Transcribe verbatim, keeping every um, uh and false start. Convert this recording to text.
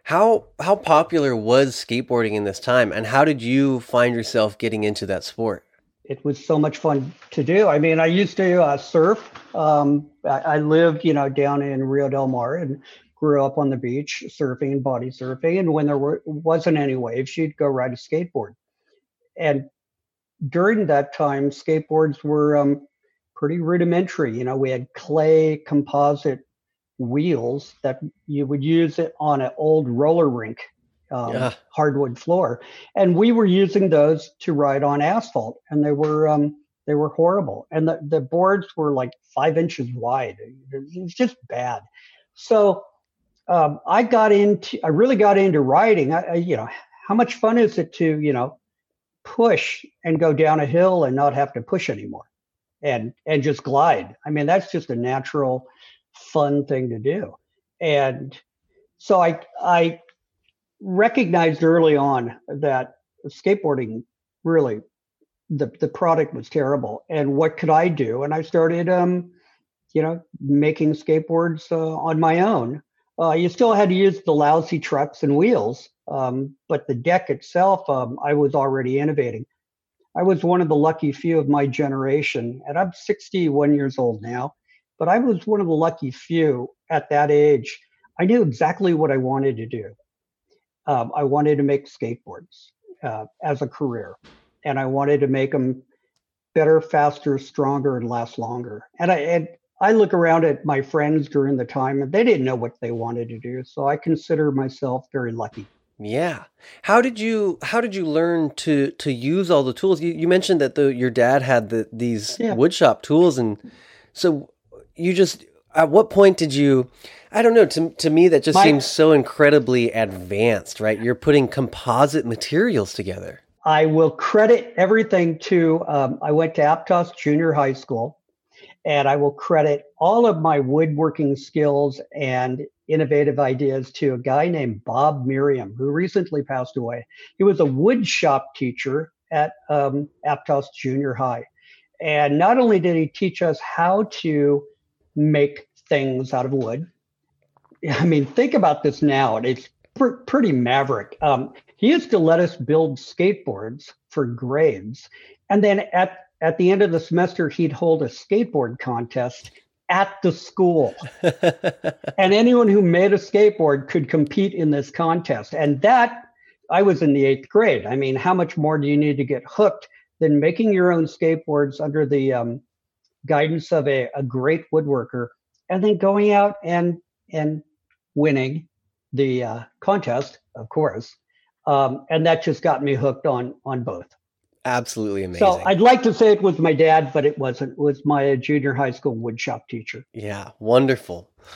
How how popular was skateboarding in this time, and how did you find yourself getting into that sport? It was so much fun to do. I mean, I used to uh, surf. Um, I, I lived, you know, down in Rio Del Mar and grew up on the beach surfing, body surfing. And when there were, wasn't any waves, you'd go ride a skateboard. And during that time, skateboards were um, pretty rudimentary. You know, we had clay composite wheels that you would use it on an old roller rink, um, Yeah. hardwood floor, and we were using those to ride on asphalt, and they were um, they were horrible, and the, the boards were like five inches wide. It was just bad. So um, I got into I really got into riding. I, I, you know, how much fun is it to you know push and go down a hill and not have to push anymore, and and just glide. I mean, that's just a natural, fun thing to do. And so I I recognized early on that skateboarding really the the product was terrible. And what could I do? And I started um you know making skateboards uh, on my own. Uh, you still had to use the lousy trucks and wheels, um, but the deck itself, um, I was already innovating. I was one of the lucky few of my generation, and I'm sixty-one years old now, but I was one of the lucky few at that age. I knew exactly what I wanted to do. Um, I wanted to make skateboards uh, as a career, and I wanted to make them better, faster, stronger, and last longer. And I and I look around at my friends during the time, and they didn't know what they wanted to do. So I consider myself very lucky. Yeah. How did you how did you learn to to use all the tools? You, you mentioned that the your dad had the these Yeah. woodshop tools, and so you just at what point did you I don't know, to to me that just My seems so incredibly advanced, right? You're putting composite materials together. I will credit everything to um, I went to Aptos Junior High School, and I will credit all of my woodworking skills and innovative ideas to a guy named Bob Miriam, who recently passed away. He was a wood shop teacher at um, Aptos Junior High. And not only did he teach us how to make things out of wood, I mean, think about this now. It's pr- pretty maverick. Um, he used to let us build skateboards for grades. And then at, at the end of the semester, he'd hold a skateboard contest at the school. And anyone who made a skateboard could compete in this contest. And that, I was in the eighth grade. I mean, how much more do you need to get hooked than making your own skateboards under the um, guidance of a, a great woodworker, and then going out and and winning the uh, contest, of course. Um, and that just got me hooked on on both. Absolutely So amazing. I'd like to say it was my dad, but it wasn't. It was my junior high school woodshop teacher. Yeah, wonderful.